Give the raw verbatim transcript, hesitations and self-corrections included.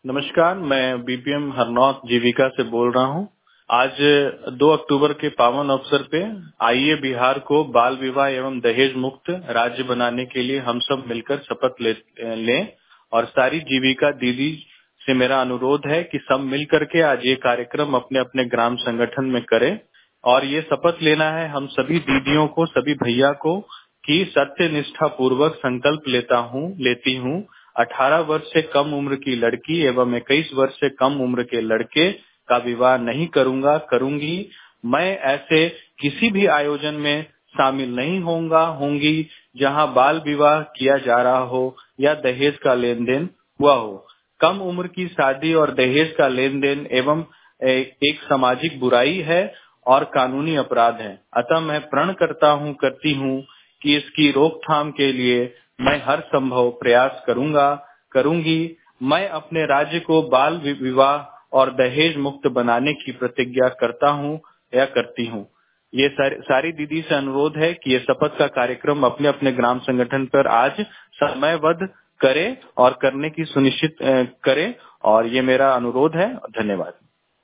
नमस्कार, मैं बीपीएम हरनौत जीविका से बोल रहा हूँ। आज दो अक्टूबर के पावन अवसर पे आइए बिहार को बाल विवाह एवं दहेज मुक्त राज्य बनाने के लिए हम सब मिलकर शपथ ले, लें और सारी जीविका दीदी से मेरा अनुरोध है कि सब मिल करके आज ये कार्यक्रम अपने अपने ग्राम संगठन में करें और ये शपथ लेना है हम सभी दीदियों को, सभी भैया को कि सत्य निष्ठा पूर्वक संकल्प लेता हूँ लेती हूँ अठारह वर्ष से कम उम्र की लड़की एवं इक्कीस वर्ष से कम उम्र के लड़के का विवाह नहीं करूंगा करूंगी। मैं ऐसे किसी भी आयोजन में शामिल नहीं होऊंगा होंगी जहां बाल विवाह किया जा रहा हो या दहेज का लेन देन हुआ हो। कम उम्र की शादी और दहेज का लेन देन एवं एक सामाजिक बुराई है और कानूनी अपराध है। अतः मैं प्रण करता हूँ करती हूँ कि इसकी रोकथाम के लिए मैं हर संभव प्रयास करूंगा करूंगी। मैं अपने राज्य को बाल विवाह और दहेज मुक्त बनाने की प्रतिज्ञा करता हूं या करती हूं। ये सारी, सारी दीदी से अनुरोध है कि ये शपथ का कार्यक्रम अपने अपने ग्राम संगठन पर आज समयबद्ध करें और करने की सुनिश्चित करें और ये मेरा अनुरोध है। धन्यवाद।